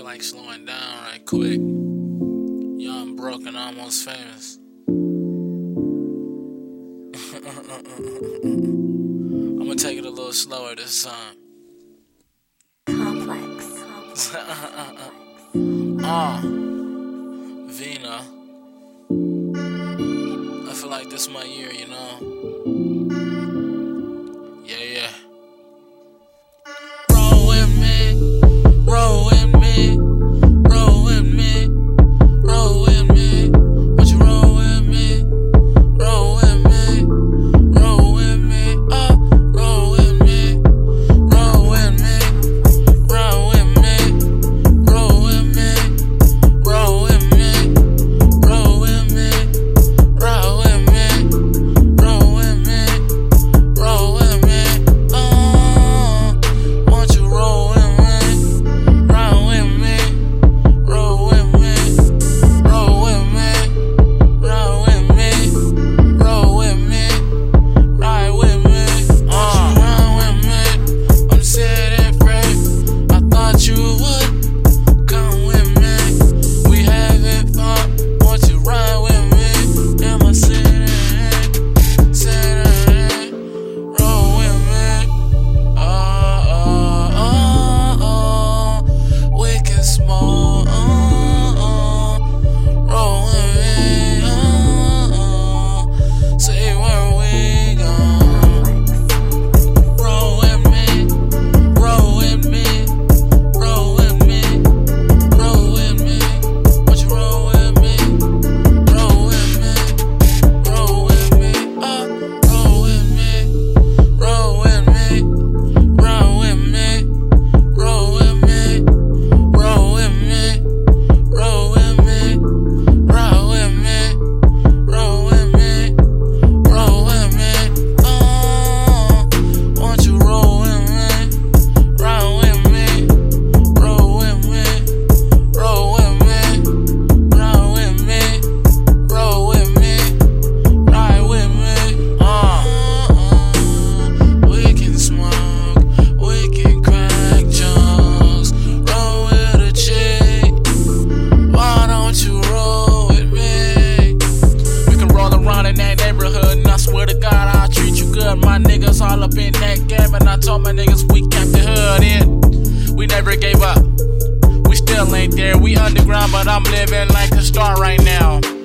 like slowing down right quick. Young, broken, almost famous. I'm gonna take it a little slower this time. Complex. Vina. I feel like this my year, you know. Yeah. Roll with me, roll with me, roll with me, roll with me. Won't you roll with me, roll with me, roll with me, roll with me, roll with me, roll with me, roll with me, roll with me, roll with me, roll with me, roll with me, roll with me. Won't you roll with me, roll with me, roll with me, roll with me, roll with me, roll with me, ride with me. Won't you run with me? I'm sitting free. I thought you would come with me. We having fun. Won't you ride with me? Am I sitting? Roll with me. We can smoke. Roll with me. See where we go. Roll with me. Roll with me. Roll with me. Roll with me. Won't you roll with me? Roll with me. Roll with me. Roll with me. Roll with me. Roll with me. Roll with me. Roll with me. Roll with me. Roll with me. Roll with me. Roll with me. Won't you roll with me? Roll with me. Roll with me. Roll with me. Roll with me. Roll with me. Ride with me. We can smoke. We can crack jokes. Roll with a chick. Why don't you roll with me? We can roll around in that neighborhood, and I swear to God I'll treat you good. My niggas all up in that game, and I told my niggas we kept the hood in. We never gave up. We still ain't there. We underground, but I'm living like a star right now.